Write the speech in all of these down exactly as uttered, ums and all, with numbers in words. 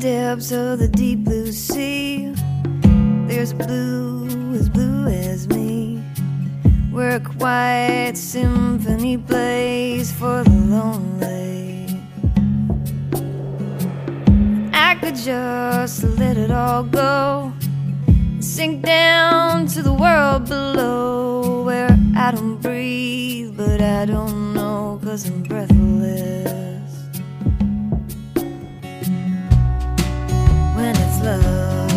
depths of the deep blue sea, there's a blue as blue as me, where a quiet symphony plays for the lonely. I could just let it all go, sink down to the world below, where I don't breathe, but I don't know, 'cause I'm breathless. When it's love,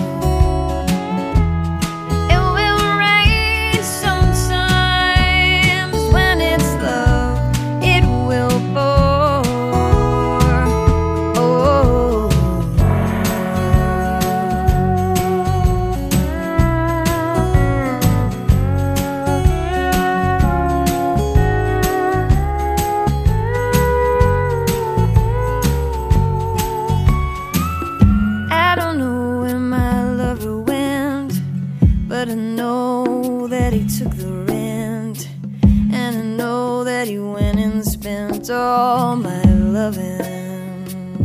it will rain sometimes. When it's love, it will pour. Oh, but I know that he took the rent, and I know that he went and spent all my loving.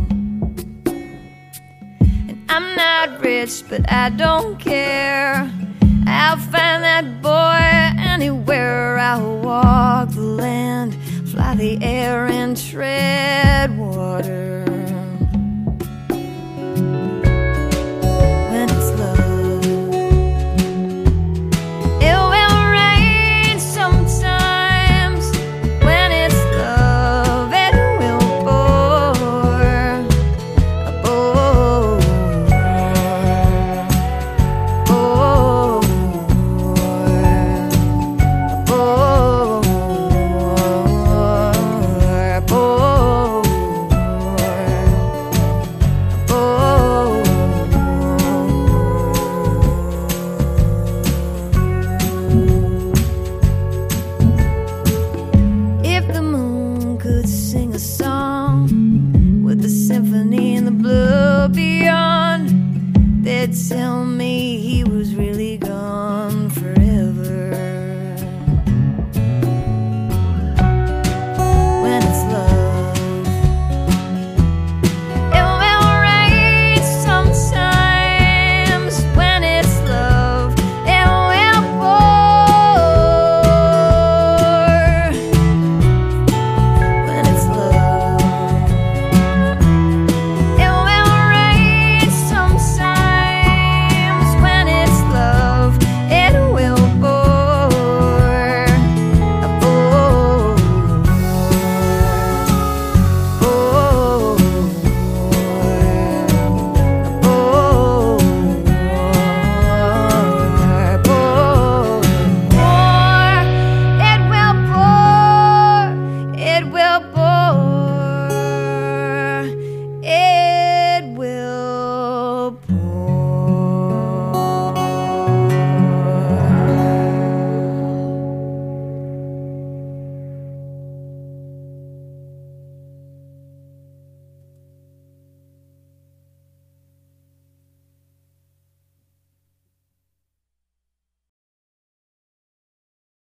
And I'm not rich, but I don't care. I'll find that boy anywhere. I'll walk the land, fly the air, and tread water. A song with the symphony and the blue beyond, they'd tell me he